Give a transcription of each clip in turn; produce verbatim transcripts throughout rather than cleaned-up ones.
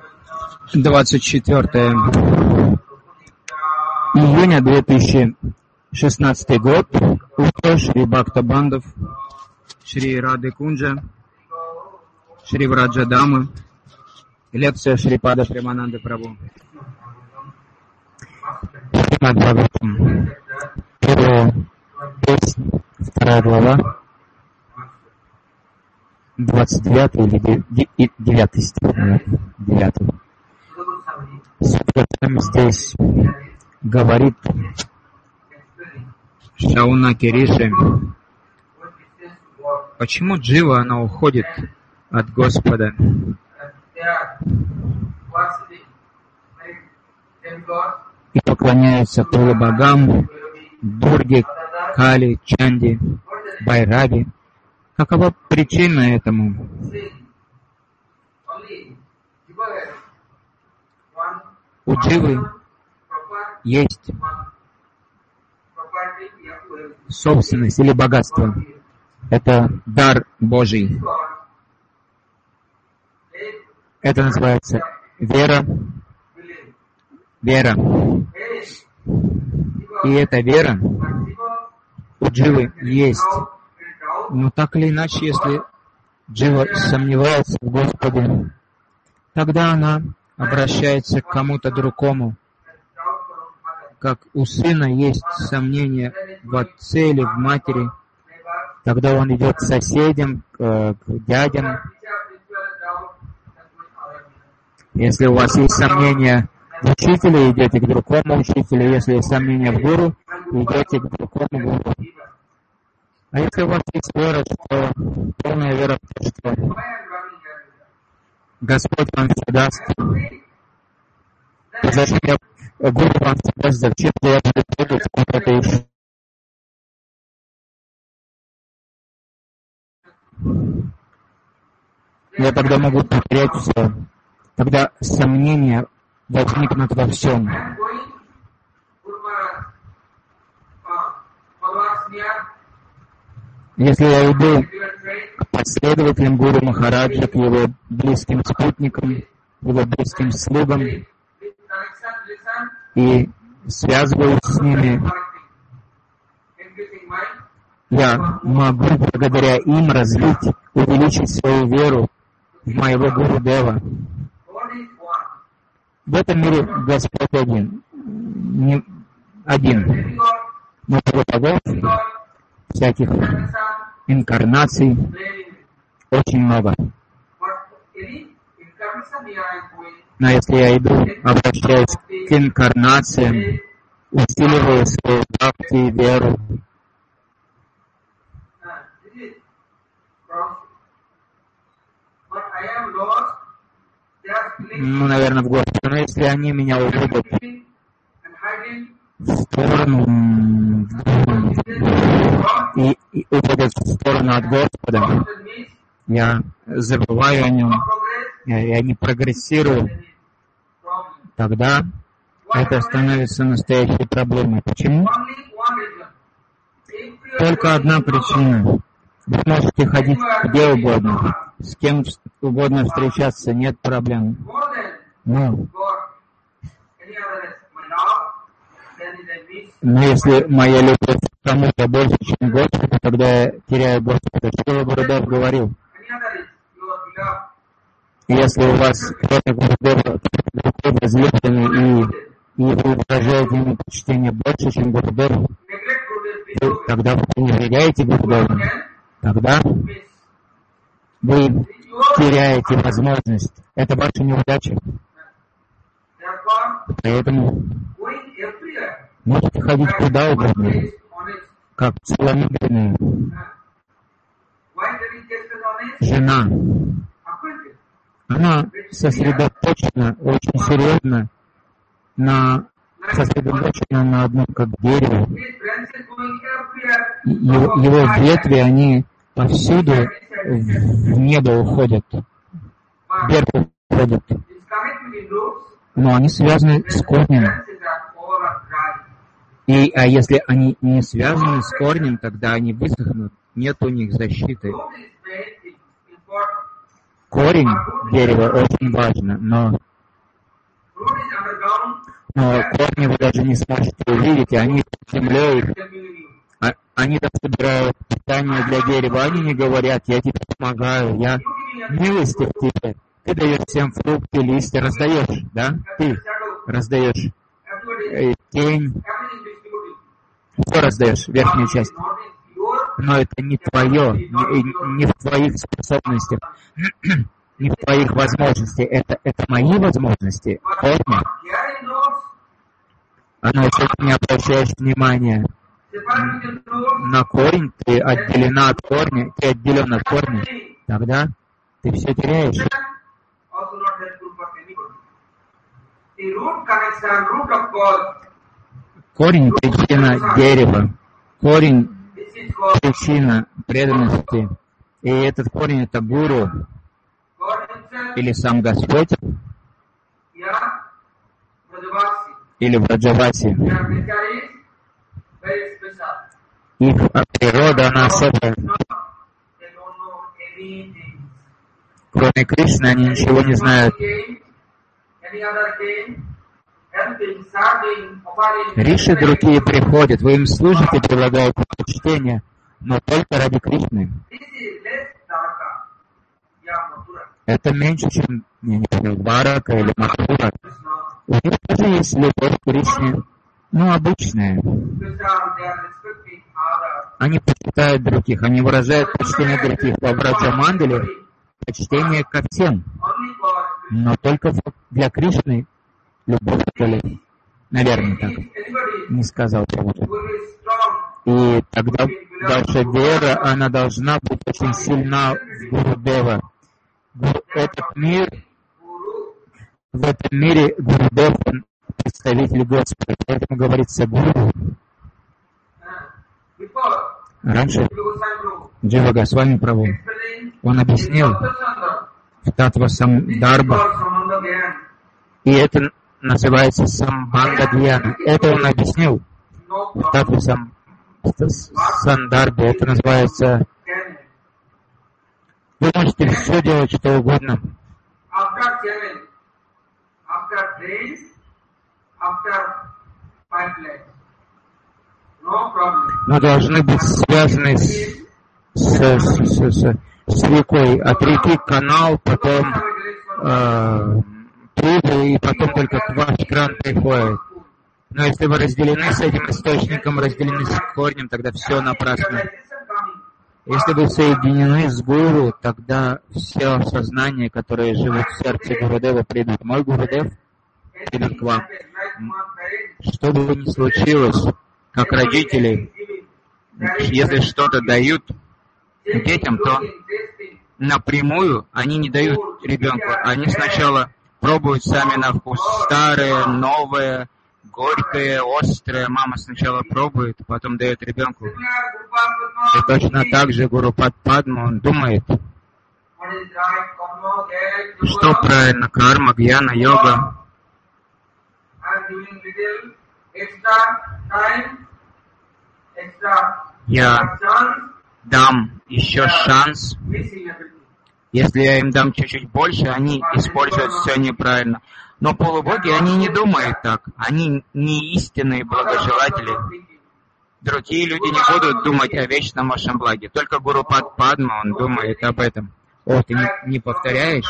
двадцать четвёртое июня две тысячи шестнадцатый год. Утро. Шри Бхактабандов, Шри Рады Кунджа, Шри Враджа Дамы. Лекция Шрипада Премананды Прабху. Шримад Бхагаватам. Первая песня, вторая глава, двадцать девятый или девятый стих, девятый. Сукратам здесь говорит Шаунаки Риши, почему джива, она уходит от Господа. И поклоняются полубогам, Дурге, Кали, Чанди, Байраги. Какова причина этому? У дживы есть собственность или богатство. Это дар Божий. Это называется вера. Вера. И эта вера у дживы есть. Но так или иначе, если джива сомневается в Господе, тогда она обращается к кому-то другому. Как у сына есть сомнения в отце или в матери, тогда он идет к соседям, к, к дядям. Если у вас есть сомнения в учителе, идете к другому учителю. Если есть сомнения в гуру, идете к другому гуру. А если у вас есть вера, что полная вера в то, что Господь вам все даст, зачем я гуру вам все даст, зачем я буду требовать куда-то еще? Я тогда могу потерять все. Тогда сомнения возникнут во всем. Если я иду к последователям Гуру Махараджа, к его близким спутникам, его близким слугам, и связываюсь с ними, я могу благодаря им развить, увеличить свою веру в моего Гуру Дева. В этом мире Господь один. Не один. Много богов, всяких инкарнаций, очень много. Но если я иду, обращаюсь к инкарнациям, усиливаю свою бхакти и веру, ну, наверное, в Господе. Но если они меня уводят в сторону и, и уводят в сторону от Господа, я забываю о Нем, я не прогрессирую, тогда это становится настоящей проблемой. Почему? Только одна причина. Вы можете ходить где угодно, с кем угодно встречаться, нет проблем. Но, но если моя любовь к кому-то больше, чем Господу, тогда я теряю Господа. Что Гурудев говорил? Если у вас кто-то Гурудев возлюбленный, и, и вы выражаете ему почтение больше, чем Гурудев, тогда вы не доверяете Гурудеву. Тогда вы теряете возможность. Это ваша неудача. Поэтому можете ходить куда угодно, как целомудренная жена. Она сосредоточена, очень серьезно, на, сосредоточена на одном как дерево. Его, его ветви, они повсюду в небо уходят, вверх уходят, но они связаны с корнем. И, а если они не связаны с корнем, тогда они высохнут, нет у них защиты. Корень дерева очень важно, но Но корни вы даже не сможете увидеть, и они под землей, а, они там собирают питание для дерева, они не говорят: я тебе помогаю, я милостив тебе. Ты даешь всем фрукты, листья, раздаешь, да? Ты раздаешь э, тень, все раздаешь, верхнюю часть. Но это не твое, не, не в твоих способностях, не в твоих возможностях. Это, это мои возможности, корни. А но если ты не обращаешь внимания на корень, ты отделена от корня, ты отделен от корня, тогда ты все теряешь. Корень – причина дерева, корень – причина преданности. И этот корень – это гуру или сам Господь, или Враджаваси. Их природа, она особая. Кроме Кришны, они ничего не знают. Риши другие приходят, вы им служите, предлагаете почтение, но только ради Кришны. Это меньше, чем, я не знаю, Дварака или Матхура. У них тоже есть любовь к Кришне, ну, обычная. Они почитают других, они выражают почтение других. Во Враджамандале почтение ко всем, но только для Кришны любовь, что ли, наверное, так не сказал кого-то. И тогда ваша вера, она должна быть очень сильна в Гурудева. Этот мир, в этом мире Гурудев, он представитель Господа, поэтому говорится Гуру. Раньше Джива Госвами Прабhu, он объяснил в Татва Самдарба, и это называется Самбанда Дьяна. Это он объяснил в Татва Сандарбе, это называется... Вы можете все делать, что угодно. Но должны быть связаны с, с, с, с, с рекой. От реки канал, потом э, трубы, и потом только ваш кран приходит. Но если вы разделены с этим источником, разделены с корнем, тогда все напрасно. Если вы соединены с Гуру, тогда все сознания, которые живут в сердце Гурудева, придут. Мой Гурудев придут к вам. Что бы ни случилось, как родители, если что-то дают детям, то напрямую они не дают ребенку. Они сначала пробуют сами на вкус старое, новое, горькое, острое. Мама сначала пробует, потом дает ребенку. И точно так же Гурупад Падма, он думает, что правильно, карма, гьяна, йога. Я дам еще шанс. Если я им дам чуть-чуть больше, они используют все неправильно. Но полубоги, они не думают так. Они не истинные благожелатели. Другие люди не будут думать о вечном вашем благе. Только Гурупад Падма, он думает об этом. О, ты не, не повторяешь?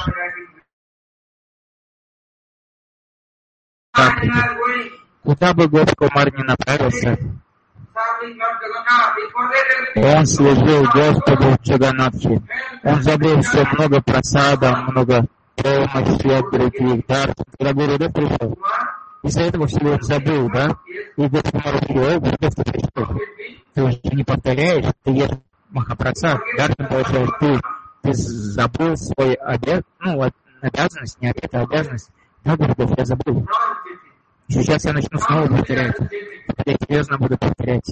Так, куда бы Гопкумар не направился, он служил Господу в Джаганатхе. Он забыл все, много просада, много помощи от других, дар. Когда Гурудев пришел, из-за этого всего он забыл, да? И Гопкумар говорил: Гурудев, ты пришел. Ты уже не повторяешь, ты ешь Махапрасад, дар ты получаешь, ты, ты забыл свой обед, ну, обязанность, не обед, а обязанность. Да, Гурудев, я забыл. Сейчас я начну снова повторять. Я серьезно буду повторять.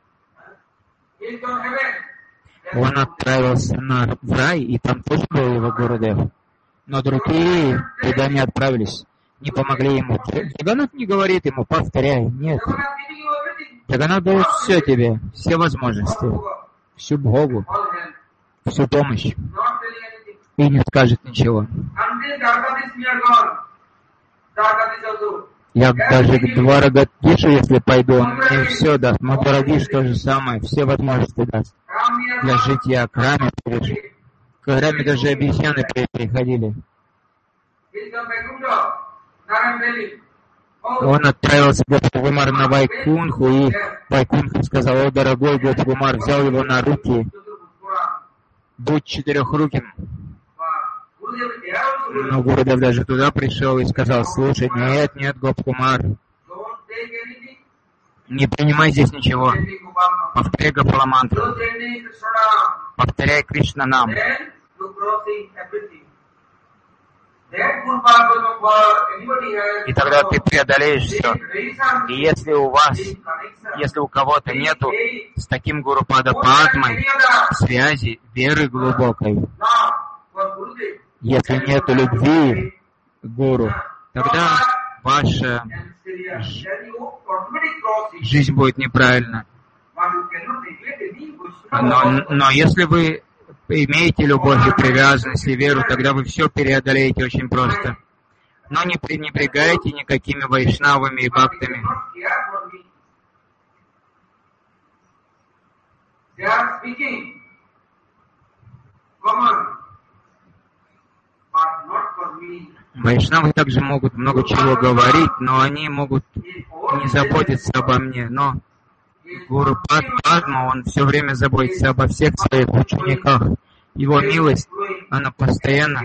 Он отправился на, в рай, и там тоже был его Гурудев. Но другие туда не отправились, не помогли ему. Джаганат не говорит ему: повторяй. Нет. Джаганат дает все тебе, все возможности, всю Богу, всю помощь. И не скажет ничего. Я даже к Дварагадишу, если пойду, он мне все даст. Мадхурадиш то же самое, все возможности даст для житья. К Раме, к Раме даже обезьяны приходили. Он отправился Гопакумар на Вайкунху, и Вайкунха сказал: о, дорогой Гопакумар, взял его на руки, будь четырехруким. Но Гурудев даже туда пришел и сказал: слушай, нет, нет, Гопакумар, не принимай здесь ничего, повторяй Гопаламантру, повторяй Кришна нам. И тогда ты преодолеешь все. И если у вас, если у кого-то нету с таким Гурупада Падмой связи, веры глубокой, если нету любви к Гуру, тогда ваша жизнь будет неправильна. Но, но если вы имеете любовь и привязанность и веру, тогда вы все преодолеете очень просто. Но не пренебрегайте никакими вайшнавами и бхактами. Вайшнавы также могут много чего говорить, но они могут не заботиться обо мне. Но Гуру Падма, он все время заботится обо всех своих учениках. Его милость, она постоянно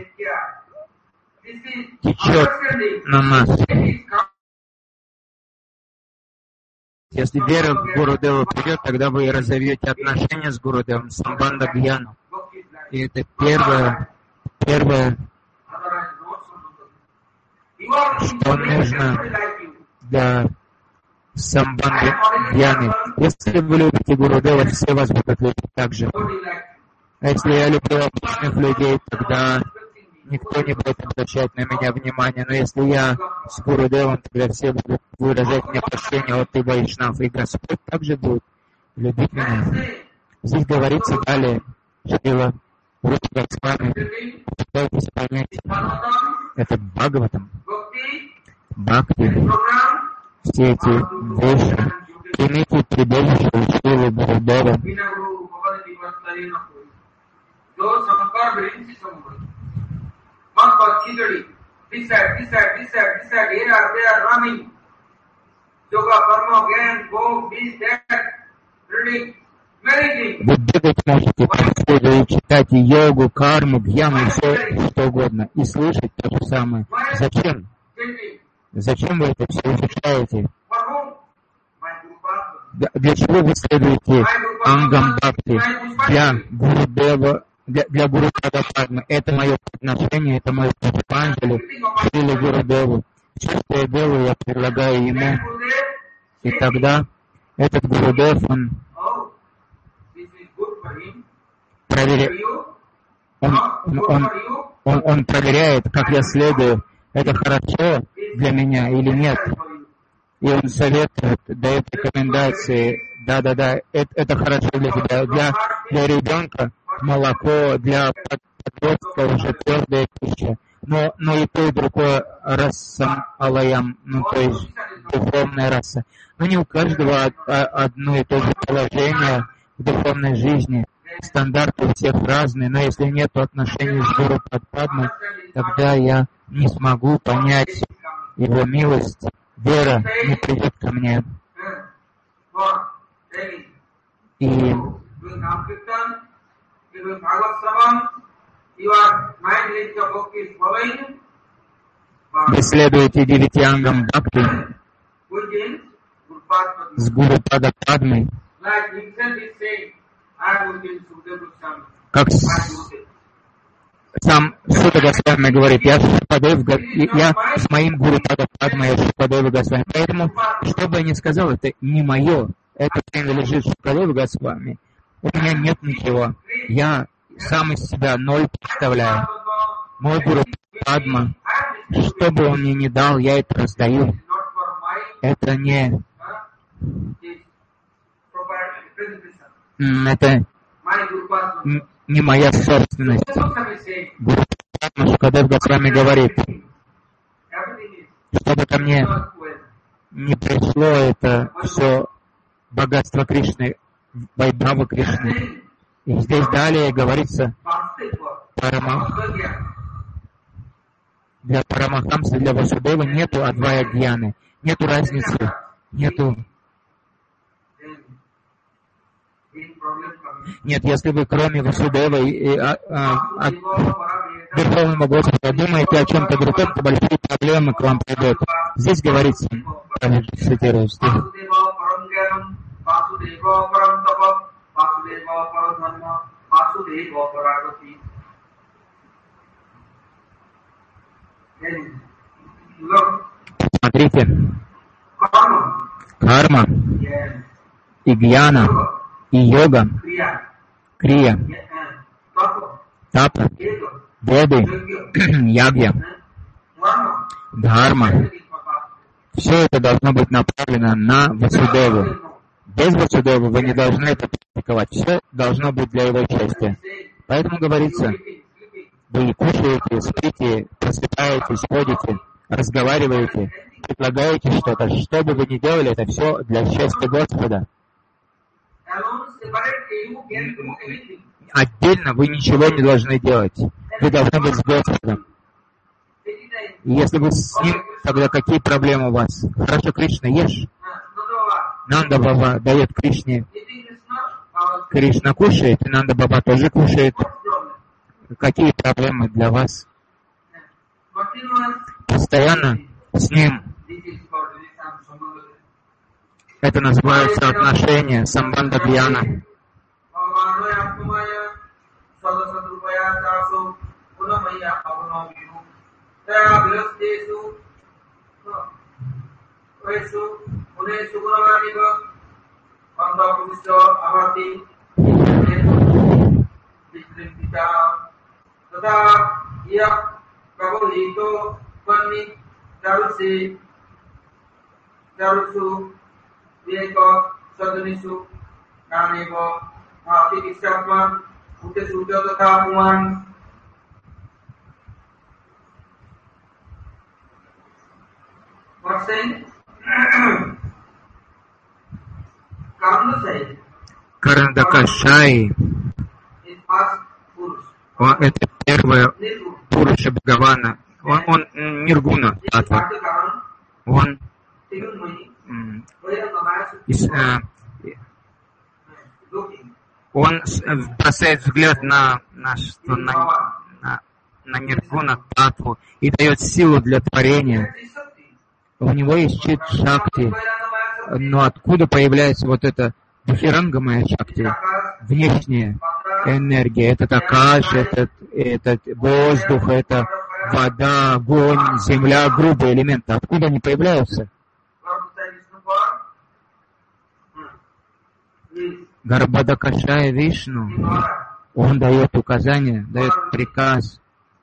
течет на нас. Если вера в Гурудева придет, тогда вы разовьете отношения с Гурудевом, самбанда гьяну. И это первое, первое, что нужно для самбанды гьяны. Если вы любите Гурудева, все вас будут любить так же. А если я люблю обычных людей, тогда никто не будет обращать на меня внимания. Но если я с Гурудевом, тогда все будут выражать мне прощение: вот ты вайшнав, и Господь также будет любить меня. Здесь говорится далее, Шрила Рупа Госвами, пытайтесь понять, это Бхагаватам, Бхакти, все эти вещи, примите прибежище у Шрилы Гурудева. Вы бегать можете повсюду и читать и йогу, карму, гьяну, и все что угодно, и слышать то же самое. Зачем? Зачем вы это все изучаете? Для чего вы следуете Ангам Бхакти? Для Гурудева, для, для Гурупада Падмы. Это мое подношение, это мое Путипанджали, Шриле Гурудеву. Все, что я делаю, я предлагаю ему. И тогда этот Гурудев, он проверяет, он, он, он, он проверяет, как я следую, это хорошо для меня или нет. И он советует, дает рекомендации, да-да-да, это, это хорошо для тебя. Для, для ребенка молоко, для подростка уже твердая пища. Но, но и то, и другое расам алаям, ну то есть духовная раса. Но не у каждого одно и то же положение в духовной жизни. Стандарты у всех разные, но если нет отношений с Гуру Падмой, тогда я не смогу понять его милость. Вера не придет ко мне. И вы следуете девяти ангам Бхакти с Гуру Пада Падмой, как сам Суда Госвами говорит: я, я с моим Гуру Пада Падмой, я Шукадева Госвами. Поэтому, что бы я ни сказал, это не мое, это принадлежит Шукадева Госвами. У меня нет ничего. Я сам из себя ноль представляю. Мой Гуру Падма, что бы он мне ни дал, я это раздаю. Это не... Это не моя собственность. Гуру Падма Шукадев Госвами говорит, что бы ко мне не пришло это все богатство Кришны, Вайбхава Кришны. И здесь далее говорится, парама... для Парамахамса, для Васудева нету адвая гьяны, нету разницы, нету... Нет, если вы кроме Васудева и, и а, а, Верховного Господа думаете о чем-то другом, то большие проблемы к вам придут. Здесь говорится, цитирую стих. Смотрите, карма и гьяна и йога, крия, тапа, веды, ягья, дхарма, все это должно быть направлено на Васудеву. Без Васудевы вы не должны это практиковать. Все должно быть для его чести. Поэтому говорится, вы кушаете, спите, просыпаетесь, ходите, разговариваете, предлагаете что-то. Что бы вы ни делали, это все для счастья Господа. Отдельно вы ничего не должны делать. Вы должны быть с Господом. И если вы с Ним, тогда какие проблемы у вас? Хорошо, Кришна, ешь. Нанда Баба дает Кришне. Кришна кушает, и Нанда Баба тоже кушает. Какие проблемы для вас? Постоянно с Ним. Это называется отношение, самбанда гьяна. Vieco, Sadhanisu, Nanevo, Mati Kishatman, Ute Sujata Tapuan. What's saying? Karna say. Карандакашай. Это первое Пуруша Бхагавана. Он, он ниргуна, татва. Он Из, э, он бросает взгляд на, на, что, на, на, на ниргуна татву и дает силу для творения. У него есть чит шакти, но откуда появляется вот эта бхирангамая шакти, внешняя энергия? Это акаш, это, это воздух, это вода, огонь, земля, грубые элементы. Откуда они появляются? Гарбадакашая Вишну, он дает указания, дает приказ.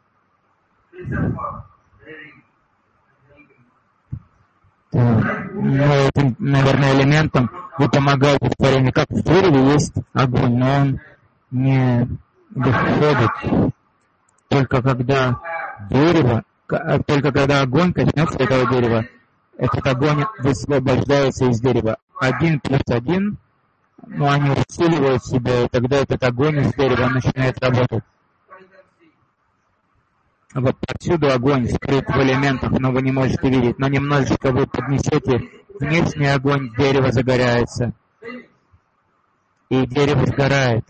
Ну, этим, наверное, элементом вы помогаете в творении. Как в дереве есть огонь, но он не выходит. Только когда дерево, только когда огонь коснется этого дерева, этот огонь высвобождается из дерева. Один плюс один, но они усиливают себя, и тогда этот огонь из дерева начинает работать. Вот отсюда огонь скрыт в элементах, но вы не можете видеть. Но немножечко вы поднесете внешний огонь, дерево загорается. И дерево сгорает.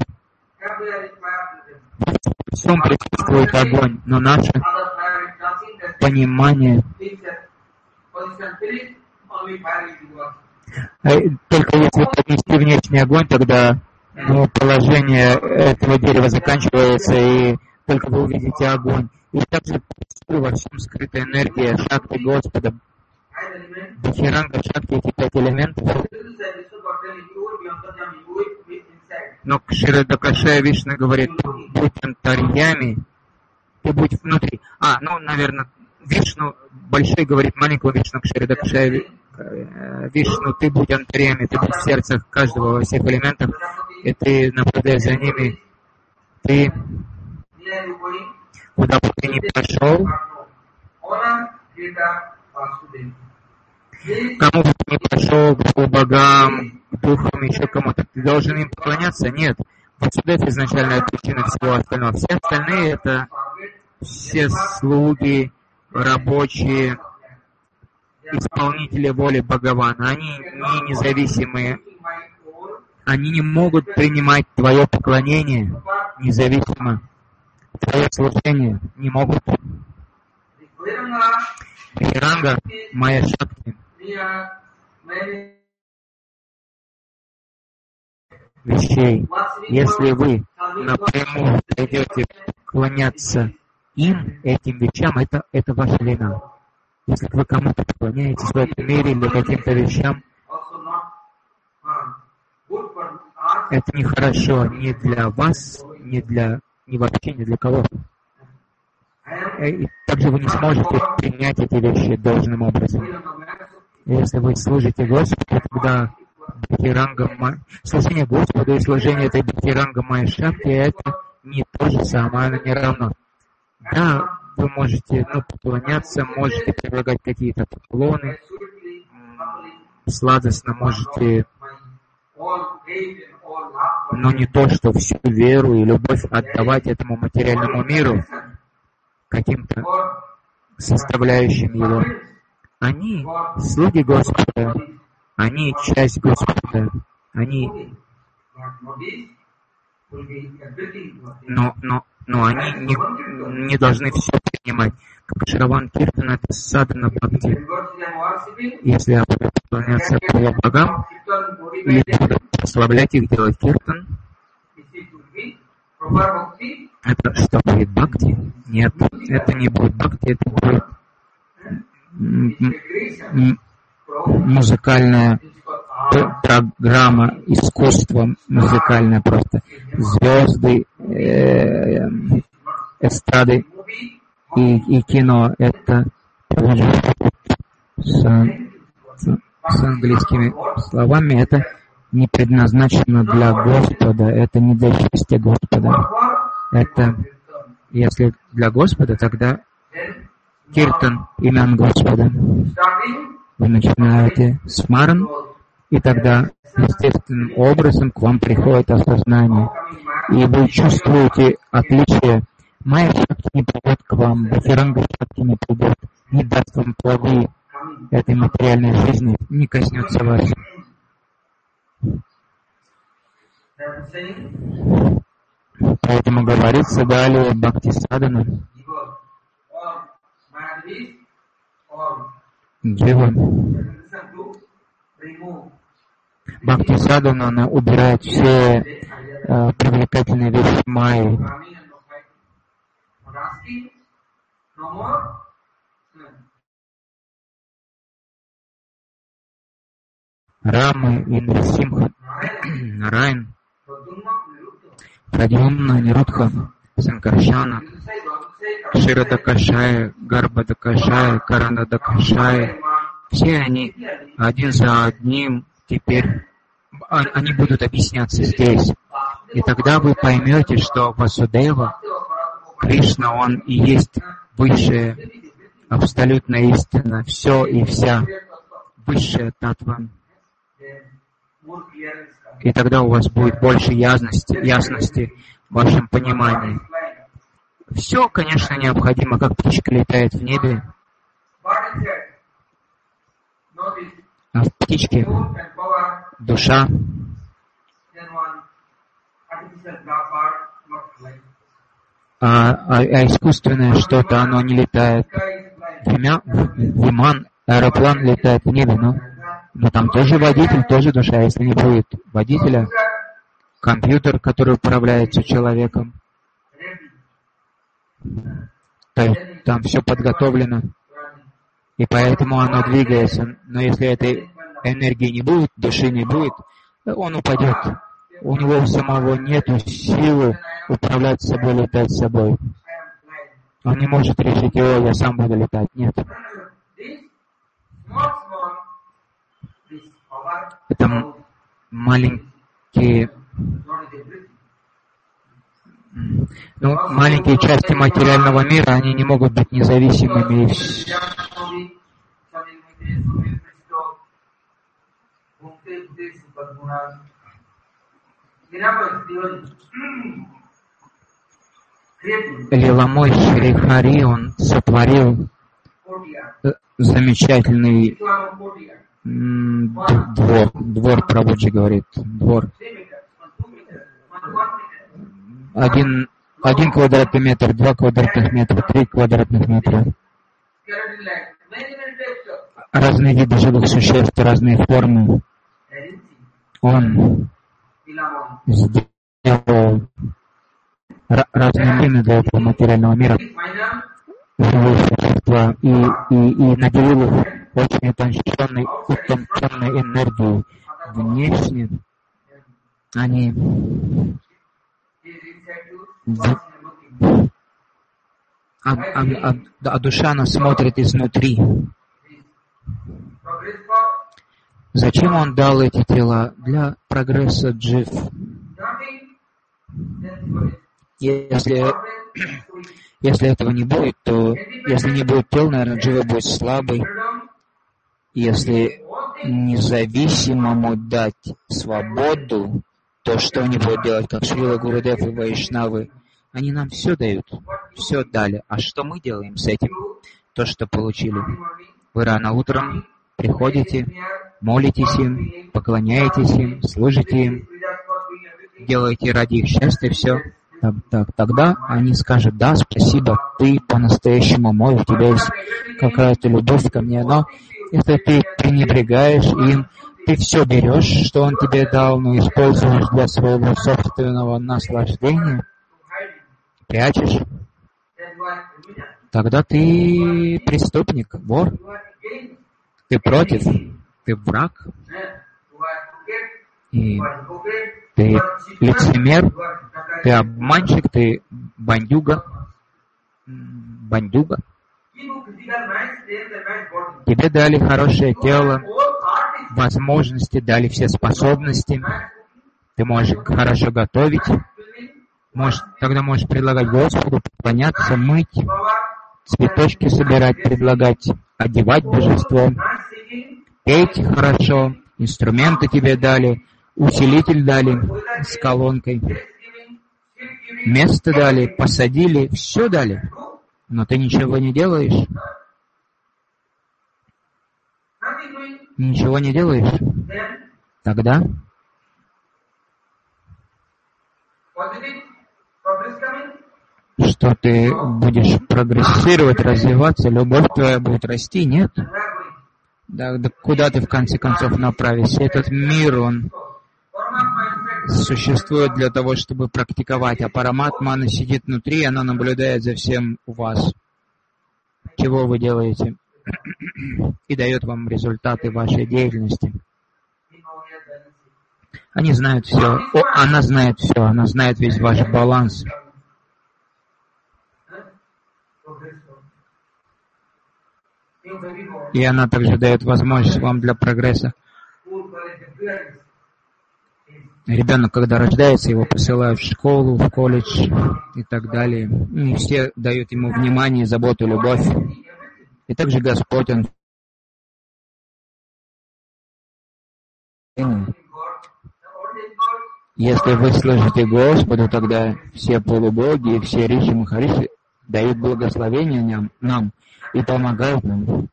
В всем присутствует огонь, но наше понимание... Только если поднести внешний огонь, тогда ну, положение этого дерева заканчивается, и только вы увидите огонь. И также во всем скрытая энергия шакти Господа. Бхиранга шакти, эти пять элементов. Но Кширадакашая Вишна говорит, будь антарьями, ты будь внутри. А, ну, наверное, Вишну, большой говорит маленькому Вишну, Кширадакашая Вишну, ты будь антарьями, ты будь в сердцах каждого, во всех элементах, и ты, наблюдая за ними, ты, куда бы ты ни пошел, Кому бы ты ни пошел, к богам, к духам, еще кому-то, ты должен им поклоняться? Нет. Вот сюда это изначальная причина всего остального. Все остальные это все слуги, рабочие, исполнители воли Бхагавана. Они не независимые. Они не могут принимать твое поклонение независимо. Твое служение не могут. Бхиранга, Майя Шакти, вещей. Если вы напрямую пойдете поклоняться им, этим вещам, это, это ваша вина. Если вы кому-то поклоняетесь в этом мире или каким-то вещам, это нехорошо ни для вас, ни для, ни вообще ни для кого. И также вы не сможете принять эти вещи должным образом. Если вы служите Господу, тогда Бхакти-ранга, служение Господу и служение этой Бхакти-ранга Майя Шакти, это не то же самое, оно не равно. Да, вы можете ну, поклоняться, можете предлагать какие-то поклоны, сладостно можете, но не то, что всю веру и любовь отдавать этому материальному миру, каким-то составляющим его. Они слуги Господа, они часть Господа, они, но, но, но они не, не должны все принимать. Как Шраван Киртан, это садхана бхакти. Если я буду поклоняться твоим богам, или буду прославлять их, делать киртан, это что будет бхакти? Нет, это не будет бхакти, это будет музыкальная программа, искусство музыкальное просто. Звезды, э, эстрады и, и кино, это с, с, с английскими словами, это не предназначено для Господа, это не для счастья Господа. Это, если для Господа, тогда киртан имен Господа. Вы начинаете с маран, и тогда естественным образом к вам приходит осознание. И вы чувствуете отличие. Майя Шакти не придет к вам, Бхакти-ранга Шакти не придет, не даст вам плоды этой материальной жизни, не коснется вас. Поэтому говорится далее Бхакти-садана. Джива. Бхакти-садана, она убирает все э, привлекательные вещи майи. Рамы, Индрасимха, Нарайн, Прадьюмна, Нирудха, Санкаршана, Ширадакашая, Гарбадакашая, Каранадакашая, все они один за одним теперь, они будут объясняться здесь. И тогда вы поймете, что Васудева, Кришна, он и есть высшая, абсолютная истина, все и вся, высшая татва. И тогда у вас будет больше ясности, ясности в вашем понимании. Все, конечно, необходимо, как птичка летает в небе. А в птичке душа, а, а, а искусственное что-то, оно не летает. Виман, аэроплан летает в небе, но, но там тоже водитель, тоже душа. Если не будет водителя, компьютер, который управляется человеком, то там все подготовлено, и поэтому оно двигается. Но если этой энергии не будет, души не будет, он упадет. У него у самого нет силы управлять собой, летать собой. Он не может решить: о, я сам буду летать. Нет. Это маленькие, ну, маленькие части материального мира, они не могут быть независимыми. Лиламой Шри Хари, он сотворил замечательный двор. Двор, Прабхуджи говорит, двор. Один, один квадратный метр, два квадратных метра, три квадратных метра. Разные виды живых существ, разные формы. Он сделал разные мины для этого материального мира, живые существа, и, и, и наделил их очень утонченной, утонченной энергией. Внешне они а, а, а, а душа, она смотрит изнутри. Зачем он дал эти тела? Для прогресса джив. Если, если этого не будет, то если не будет тел, наверное, джива будет слабый. Если независимому дать свободу, то что они будут делать, как Шрила Гурудев и Вайшнавы? Они нам все дают, все дали. А что мы делаем с этим? То, что получили. Вы рано утром приходите, молитесь им, поклоняетесь им, служите им, делаете ради их счастья все. Так, так, тогда они скажут: да, спасибо, ты по-настоящему мой, у тебя есть какая-то любовь ко мне. Но если ты пренебрегаешь им, ты все берешь, что он тебе дал, но используешь для своего собственного наслаждения, прячешь, тогда ты преступник, вор, ты против, ты враг, и ты лицемер, ты обманщик, ты бандюга, бандюга. Тебе дали хорошее тело, возможности, дали все способности. Ты можешь хорошо готовить, можешь, тогда можешь предлагать Господу, поклоняться, мыть, цветочки собирать, предлагать, одевать божество, петь хорошо, инструменты тебе дали, усилитель дали с колонкой, место дали, посадили, все дали, но ты ничего не делаешь. Ничего не делаешь. Тогда что ты будешь прогрессировать, развиваться, любовь твоя будет расти? Нет. Да, да куда ты в конце концов направишься? Этот мир, он существует для того, чтобы практиковать, а Параматма, она сидит внутри, она наблюдает за всем у вас, чего вы делаете, и дает вам результаты вашей деятельности. Они знают все, О, она знает все, она знает весь ваш баланс. И она также дает возможность вам для прогресса. Ребенок, когда рождается, его посылают в школу, в колледж и так далее. И все дают ему внимание, заботу, любовь. И также Господь, Он... Если вы служите Господу, тогда все полубоги, все риши, махариши дают благословение нам и помогают нам.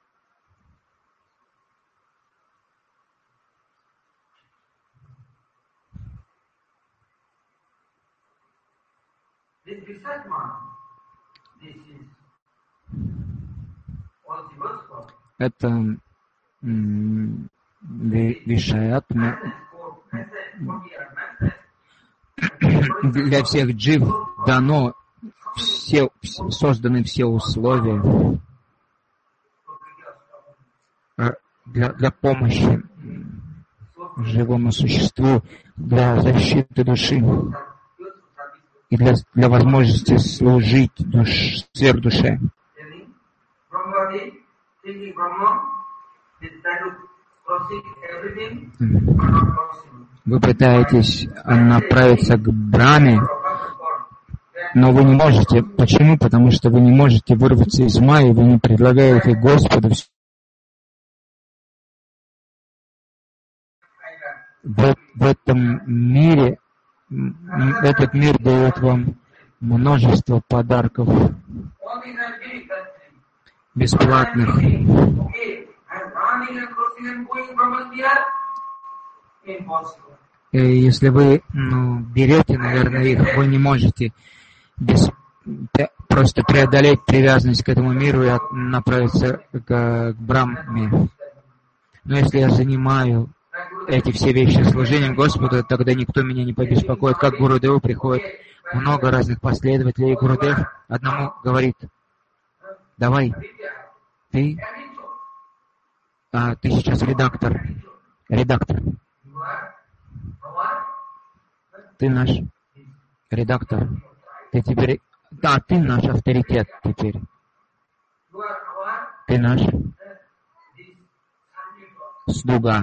Это вишаятма для всех джив дано, все, созданы все условия для, для помощи живому существу, для защиты души и для, для возможности служить душ, сверхдуше. Вы пытаетесь направиться к Брахме, но вы не можете. Почему? Потому что вы не можете вырваться из майи, вы не предлагаете Господу в, в этом мире, этот мир дает вам множество подарков бесплатных. И если вы ну, берете, наверное, их, вы не можете без, просто преодолеть привязанность к этому миру и от, направиться к, к Брахме. Но если я занимаю эти все вещи служением Господу, тогда никто меня не побеспокоит. Как Гурудеву приходит много разных последователей, и Гурудев одному говорит: давай, ты, а, ты сейчас редактор, редактор, ты наш редактор, ты теперь, да, ты наш авторитет теперь, ты наш слуга.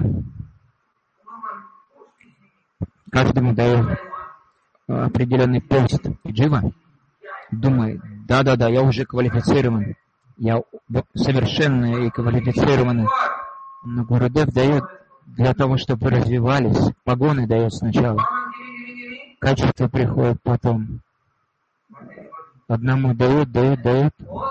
Каждому дает определенный пост. И Джива думает: да-да-да, я уже квалифицирован, я совершенно и квалифицированный. Но Гурудев дает для того, чтобы развивались, погоны дает сначала. Качество приходит потом. Одному дают, дают, дают.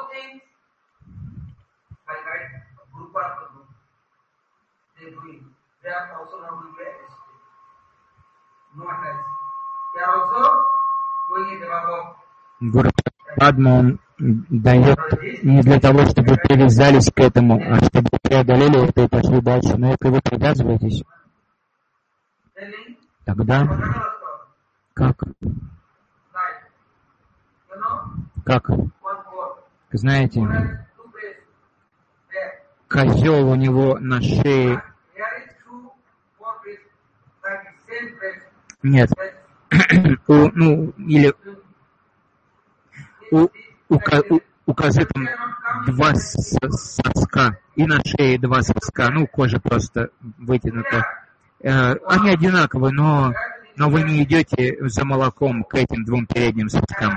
Гуру Падма, он дает не для того, чтобы привязались к этому, а чтобы преодолели это и пошли дальше. Но если вы привязываетесь, тогда как? Как? Знаете, козел у него на шее. Нет. у, ну, или у, у, у, у козы там два соска, и на шее два соска, ну, кожа просто вытянута. Э, они одинаковые, но, но вы не идете за молоком к этим двум передним соскам.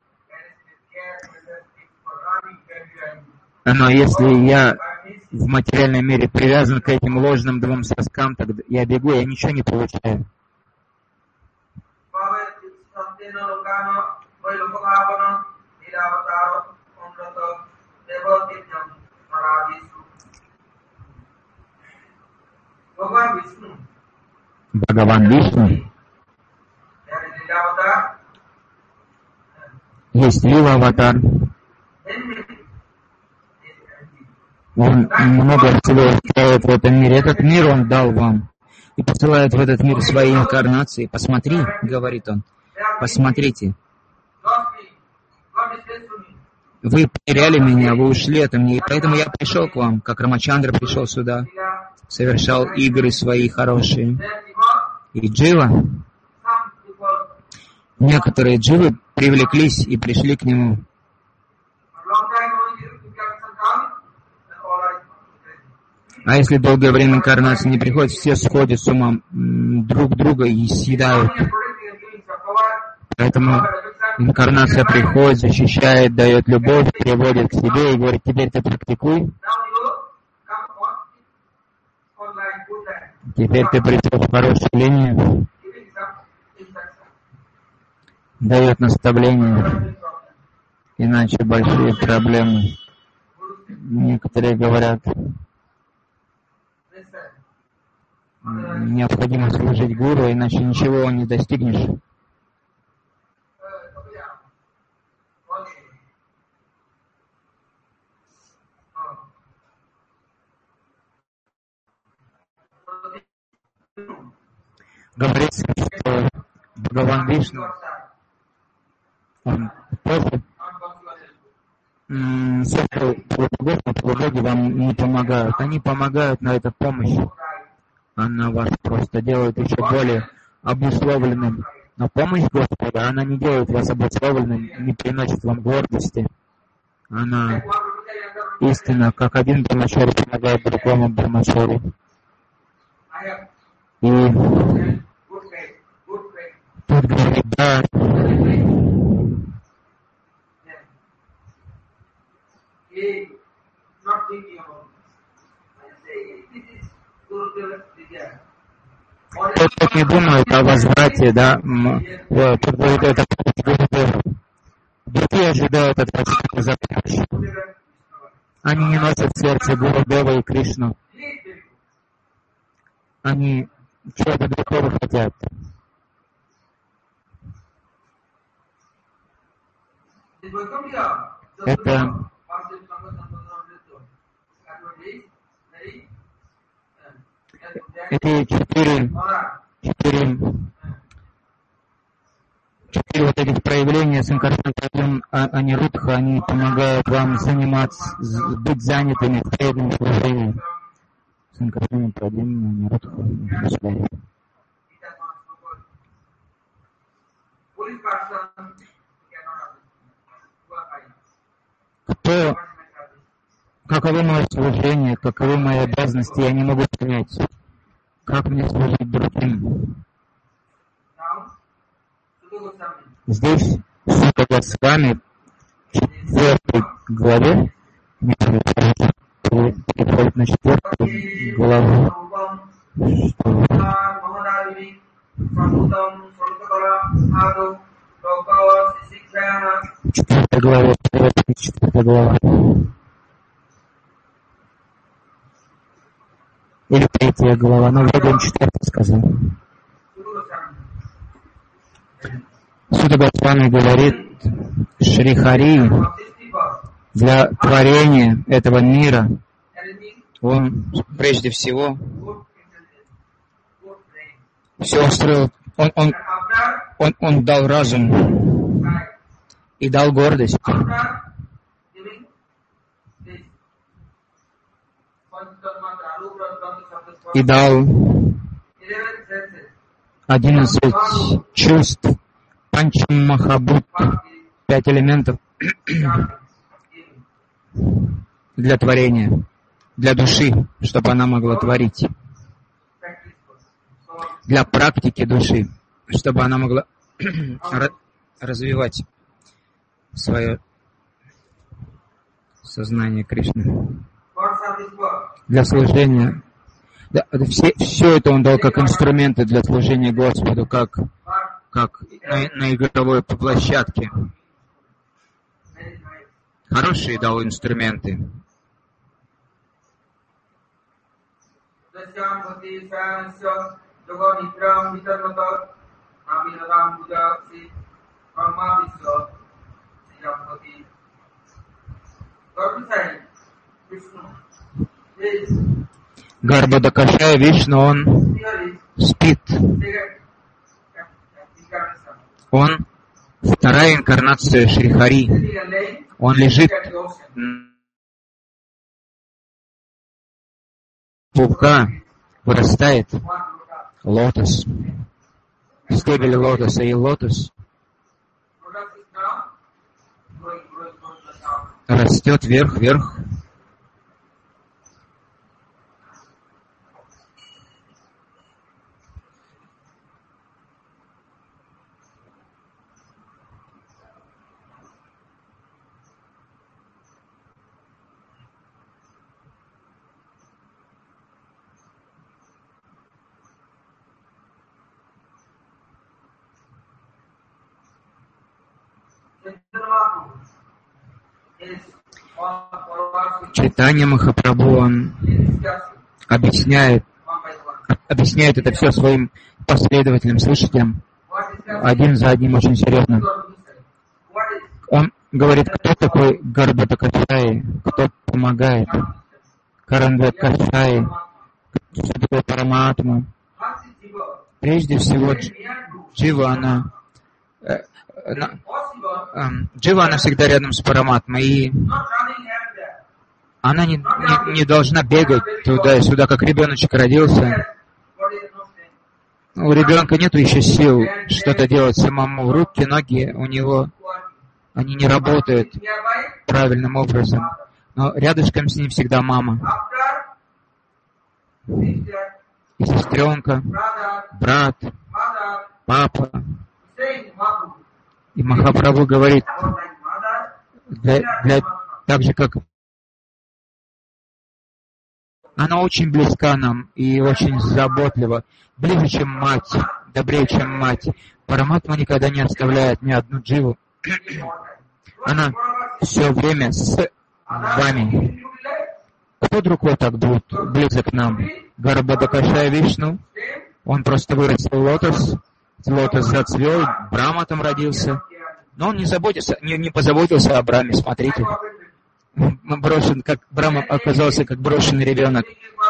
Но если я в материальном мире привязан к этим ложным двум соскам, тогда я бегу, я ничего не получаю. Бхагаван Вишну. Есть Лила-аватар. Он много всего строит в этом мире. Этот мир он дал вам. И посылает в этот мир свои инкарнации. Посмотри, говорит он, посмотрите. Вы потеряли меня, вы ушли от меня, и поэтому я пришел к вам, как Рамачандра пришел сюда, совершал игры свои хорошие. И Джива, некоторые дживы привлеклись и пришли к нему. А если долгое время инкарнации не приходит, все сходят с ума друг друга и съедают. Поэтому инкарнация приходит, защищает, дает любовь, приводит к себе и говорит: теперь ты практикуй. Теперь ты пришел в хорошую линию. Дает наставление. Иначе большие проблемы. Некоторые говорят: необходимо служить гуру, иначе ничего не достигнешь. Говорится, что Бхагаван Вишну, он тоже создал полубогов, полубоги вам не помогают. Они помогают, но это помощь. Она вас просто делает еще более обусловленным. Но помощь Господа, она не делает вас обусловленным, не приносит вам гордости. Она истинно, как один брамачари помогает другому брамачари. И тут говорит: да, тот, кто не думает о возврате, да, тот говорит, это Гурудева. Другие ожидают от вас что-то за помощь. Они не носят в сердце Гурудева и Кришну. Они чего-то другого хотят. Это эти четыре, четыре, четыре вот этих проявления Санкаршана Анирудха, они помогают вам заниматься, быть занятыми в преданном служении. Санкаршана Анирудха. Кто, каково мое служение, каковы мои обязанности, я не могу понять. Как мне служить другим? Здесь Сута Госвами в четвертой главе, переходит на четвертую главу, четвертая глава, четвертая глава. Или третья глава, но вроде он четвертая сказал. Сута Госвами говорит, Шри Хари для творения этого мира, он прежде всего все устроил, он, он, он, он дал разум и дал гордость. И дал одиннадцать чувств, панчамахабхут, пять элементов для творения, для души, чтобы она могла творить, для практики души, чтобы она могла развивать свое сознание Кришны, для служения. Да, все, все это он дал как инструменты для служения Господу, как, как на, на игровой площадке. Хорошие дал инструменты. Гарбадакашая Вишну, он спит. Он вторая инкарнация Шри Хари. Он лежит пупка, вырастает лотос, стебель лотоса и лотос растет вверх-вверх. Чайтанья Махапрабху, он объясняет, объясняет это все своим последователям, слушателям, один за одним, очень серьезно. Он говорит, кто такой Гарбадакашай, кто помогает, Карандакашай, что такое Параматма. Прежде всего, Джива, она, она, Джива, она всегда рядом с Параматмой, и она не, не, не должна бегать туда и сюда, как ребеночек родился. У ребенка нет еще сил что-то делать самому. Руки, ноги у него, они не работают правильным образом. Но рядышком с ним всегда мама. И сестренка, брат, папа. И Махапрабху говорит, для, для, так же как Она очень близка нам и очень заботлива, ближе, чем мать, добрее, чем мать. Параматма никогда не оставляет ни одну дживу. Она все время с вами. Кто другой так будет близок к нам? Гарбхадакашая Вишну. Он просто вырастил лотос, лотос зацвел, Брахма там родился. Но он не заботился, не, не позаботился о Брахме, смотрите. Брошен, как Брахма оказался как брошенный ребенок.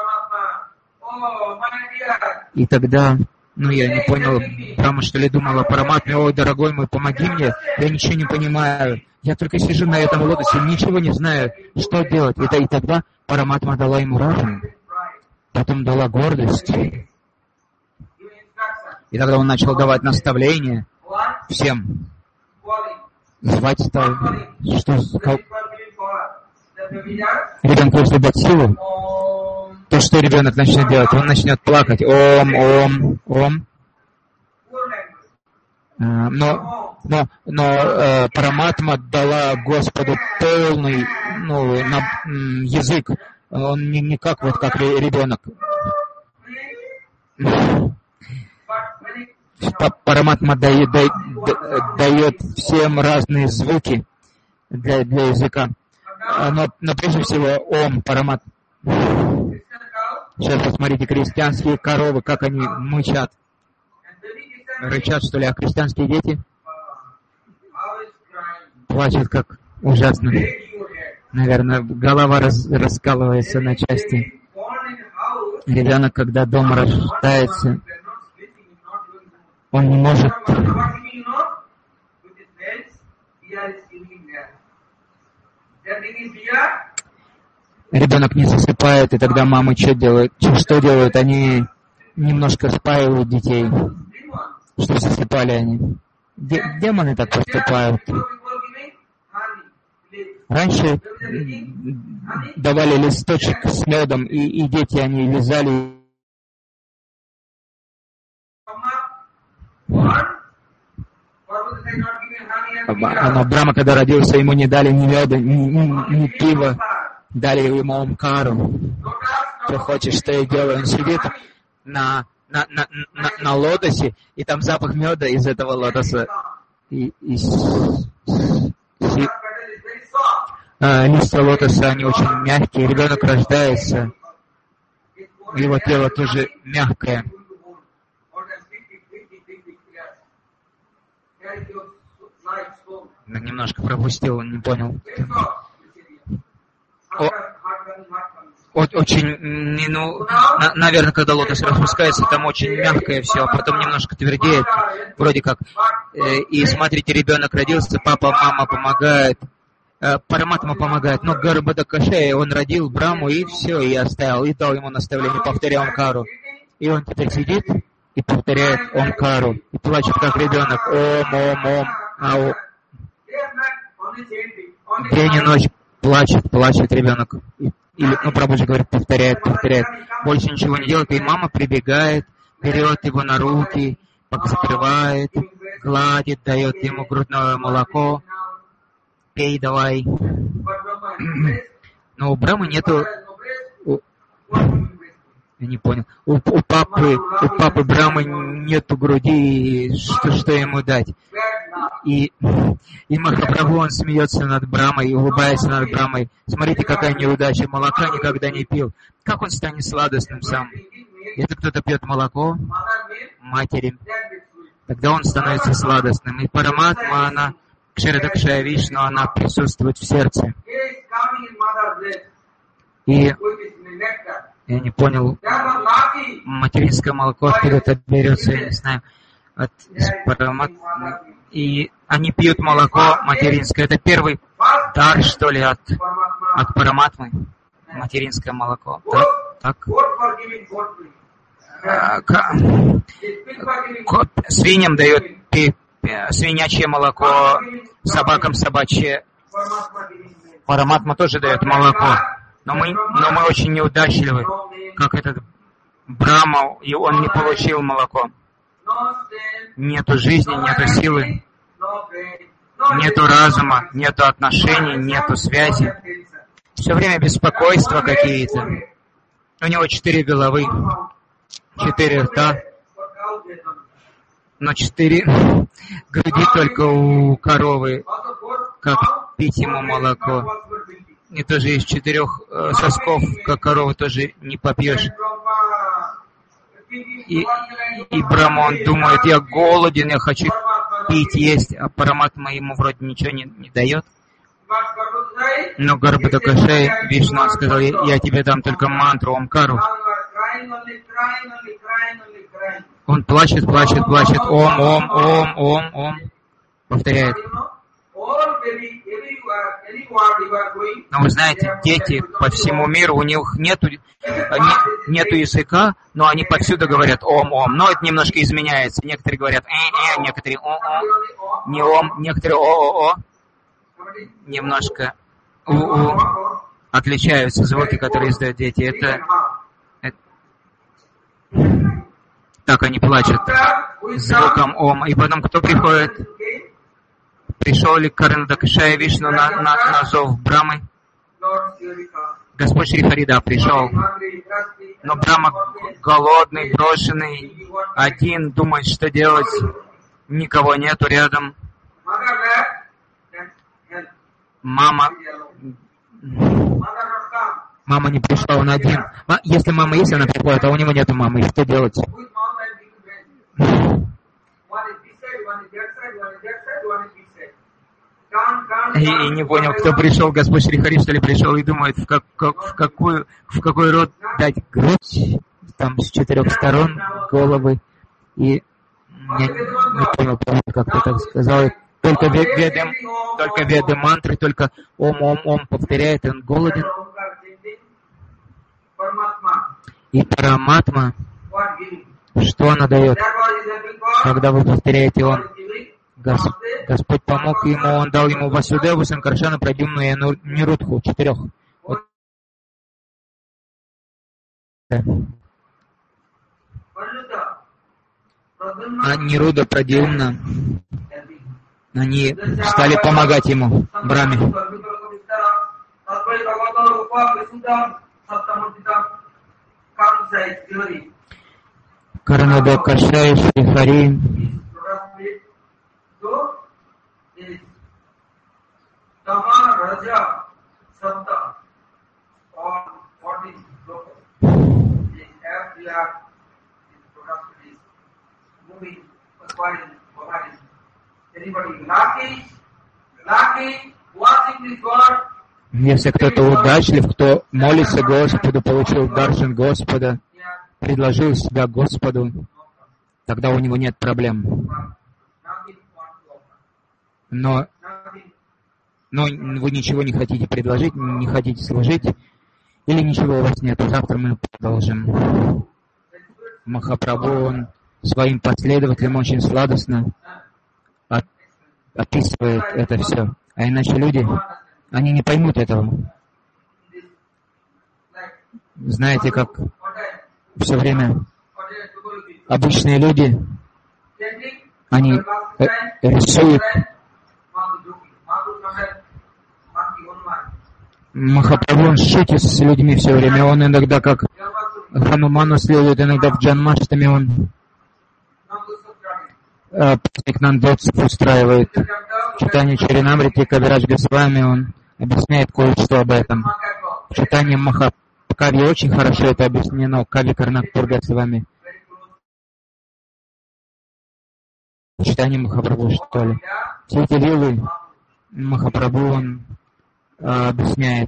И тогда, ну я не понял, Брахма что ли думала, Параматме, ой, дорогой мой, помоги мне, я ничего не понимаю. Я только сижу на этом лотосе, ничего не знаю, что делать. И, и тогда Параматма дала ему разум, потом дала гордость. И тогда он начал давать наставления всем. Звать стал, что сказал. Ребенку, если дать силу, то что ребенок начнет делать? Он начнет плакать. Ом, ом, ом. Но, но, но э, Параматма дала Господу полный ну, на, м, язык. Он не, не как вот как ребенок. Параматма дает, дает, дает всем разные звуки для, для языка. Но, но прежде всего Ом, Парамат. Сейчас посмотрите, крестьянские коровы, как они мычат. Рычат, что ли, а крестьянские дети плачут, как ужасно. Наверное, голова раз, раскалывается на части. Ребенок, когда дома рождается, он не может... Ребенок не засыпает, и тогда мамы что делают? Что делают? Они немножко спаивают детей, чтобы засыпали они. Демоны так поступают. Раньше давали листочек с медом, и, и дети, они лизали. Но Брахма, когда родился, ему не дали ни меда, ни, ни, ни пива, дали ему Омкару. Что хочешь, что я делаю. Он сидит на, на, на, на, на лотосе, и там запах меда из этого лотоса. И, и, и, а, листья лотоса, они очень мягкие. Ребенок рождается, его тело тоже мягкое. Немножко пропустил, не понял. О, очень, ну, на, наверное, когда лотос распускается, там очень мягкое все, а потом немножко твердеет, вроде как. И смотрите, ребенок родился, папа, мама помогает, Параматма помогает, но Гарбхадакашая, он родил Брахму и все, и оставил, и дал ему наставление, повторяй Омкару. И он теперь сидит и повторяет Омкару, и плачет как ребенок, ом, ом, ом, ау. День и ночь плачет, плачет ребенок. И, или, ну, Прабхуджи говорит, повторяет, повторяет. Больше ничего не делает, и мама прибегает, берет его на руки, закрывает, гладит, дает ему грудное молоко. Пей давай. Но у Брахмы нету... У... Я не понял. У, у папы, у папы Брахмы нету груди, что, что ему дать? И, и Махапрабху, он смеется над Брахмой, улыбается над Брахмой. Смотрите, какая неудача, молока никогда не пил. Как он станет сладостным сам? Если кто-то пьет молоко матери, тогда он становится сладостным. И Параматма, она, Кшарадакшая Вишну, она присутствует в сердце. И я не понял, материнское молоко откуда-то берется, я не знаю, от Параматмы. И они пьют молоко материнское. Это первый дар, что ли, от, от Параматмы. Материнское молоко. Так? так? А, к, к, свиньям дает пи, пи, свинячье молоко, собакам собачье. Параматма тоже дает молоко. Но мы, но мы очень неудачливы, как этот Брахма, и он не получил молоко. Нету жизни, нету силы, нету разума, нету отношений, нету связи. Все время беспокойства какие-то. У него четыре головы, четыре рта, но четыре груди только у коровы, как пить ему молоко. И тоже из четырех э, сосков, как коровы, тоже не попьешь. И, и Браман думает, я голоден, я хочу пить, есть, а Параматма ему вроде ничего не, не дает. Но Гарбхадакашай, Вишну сказал, я, я тебе дам только мантру, Омкару. Он плачет, плачет, плачет, ом, ом, ом, ом, ом, повторяет. Но вы знаете, дети по всему миру, у них нету, не, нету языка, но они повсюду говорят ом, ом. Но это немножко изменяется. Некоторые говорят э, э, некоторые о, о, не ом, некоторые о, о, о. Немножко у, у. Отличаются звуки, которые издают дети. Это, это так они плачут звуком ом. И потом кто приходит? Пришел ли Карнадакашая Вишну на, на, на зов Брамы? Господь Шри Харида пришел. Но Брама голодный, брошенный, один, думает, что делать. Никого нету рядом. Мама... Мама не пришла, он один. Если мама есть, она приходит, а у него нету мамы. Что делать? И, и не понял, кто пришел, Господь Шри Хари, что ли, пришел и думает, в, как, как, в, какую, в какой род дать грудь, там с четырех сторон головы, и не, не понял, как ты так сказал, только веды, только веды мантры, только ом-ом-ом повторяет, и он голоден. И Параматма, что она дает, когда вы повторяете он? Господь помог ему, он дал ему Васудеву, Санкаршану, Прадюмну и Нирудху, четырех. Вот. А Нируда, Прадюмна, они стали помогать ему, Браме. Карнадакашай Шри Хари. Если кто-то удачлив, кто молится Господу, получил даршан Господа, предложил себя Господу, тогда у него нет проблем. Но, но вы ничего не хотите предложить, не хотите служить, или ничего у вас нет. Завтра мы продолжим. Махапрабху, он своим последователям очень сладостно от, описывает это все. А иначе люди, они не поймут этого. Знаете, как все время обычные люди, они рисуют. Махапрабху, он шутит с людьми все время. Он иногда, как Хануману следует, иногда в Джанмаштами он праздник нандотсов устраивает. В читании Чаринамрити Кавирадж Госвами он объясняет кое-что об этом. В читании Махакави очень хорошо это объяснено. Кави Карнакпур Госвами. В читании Махапрабху, что ли. Все эти лилы Махапрабху он объясняет.